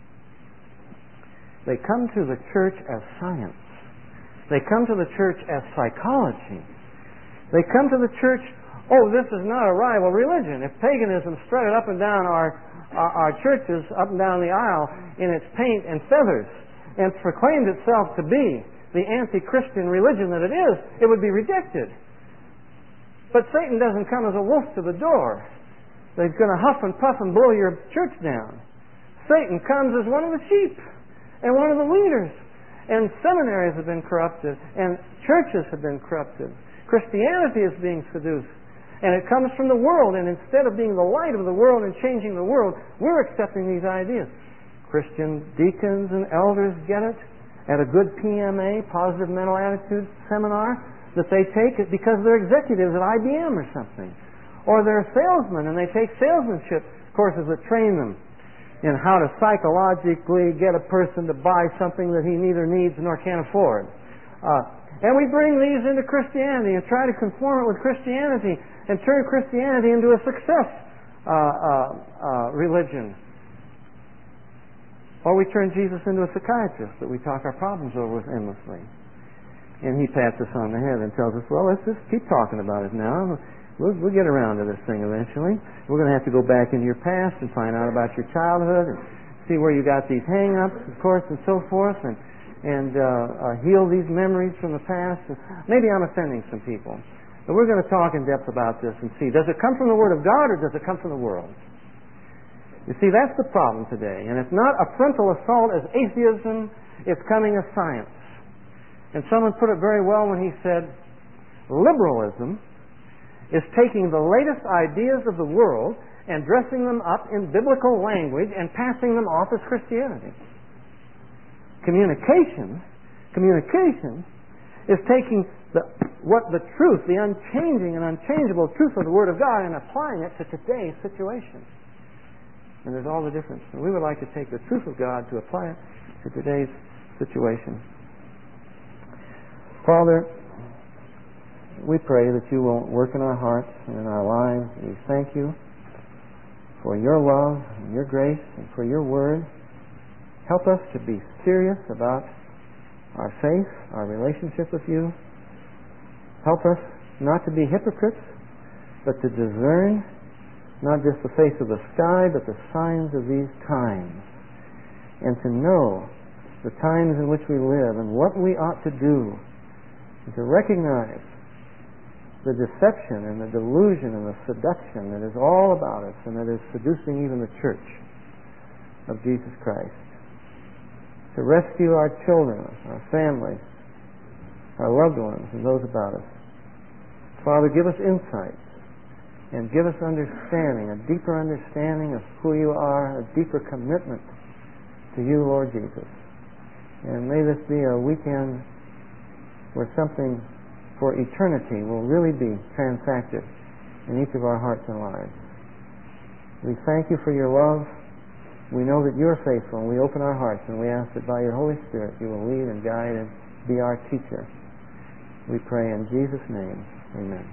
S1: they come to the church as science. They come to the church as psychology. They come to the church, this is not a rival religion. If paganism strutted up and down our churches, up and down the aisle in its paint and feathers, and proclaimed itself to be the anti-Christian religion that it is, it would be rejected. But Satan doesn't come as a wolf to the door. He's going to huff and puff and blow your church down. Satan comes as one of the sheep and one of the leaders. And seminaries have been corrupted, and churches have been corrupted. Christianity is being seduced. And it comes from the world, and instead of being the light of the world and changing the world, we're accepting these ideas. Christian deacons and elders get it at a good PMA, Positive Mental Attitude seminar, that they take it because they're executives at IBM or something. Or they're salesmen, and they take salesmanship courses that train them in how to psychologically get a person to buy something that he neither needs nor can afford. And we bring these into Christianity and try to conform it with Christianity and turn Christianity into a success religion. Or we turn Jesus into a psychiatrist that we talk our problems over with endlessly. And he pats us on the head and tells us, well, let's just keep talking about it now. We'll get around to this thing eventually. We're going to have to go back into your past and find out about your childhood and see where you got these hang-ups, of course, and so forth, and heal these memories from the past. Maybe I'm offending some people. But we're going to talk in depth about this and see, does it come from the Word of God or does it come from the world? You see, that's the problem today. And it's not a frontal assault as atheism, it's coming as science. And someone put it very well when he said, liberalism is taking the latest ideas of the world and dressing them up in biblical language and passing them off as Christianity. Communication is taking the truth, the unchanging and unchangeable truth of the Word of God, and applying it to today's situation. And there's all the difference. And we would like to take the truth of God to apply it to today's situation. Father, we pray that you will work in our hearts and in our lives. We thank you for your love and your grace and for your word. Help us to be serious about our faith, our relationship with you. Help us not to be hypocrites, but to discern not just the face of the sky, but the signs of these times, and to know the times in which we live and what we ought to do, and to recognize the deception and the delusion and the seduction that is all about us and that is seducing even the church of Jesus Christ. To rescue our children, our families, our loved ones, and those about us. Father, give us insight and give us understanding, a deeper understanding of who you are, a deeper commitment to you, Lord Jesus. And may this be a weekend where something for eternity will really be transacted in each of our hearts and lives. We thank you for your love. We know that you're faithful, and we open our hearts, and we ask that by your Holy Spirit you will lead and guide and be our teacher. We pray in Jesus' name. Amen.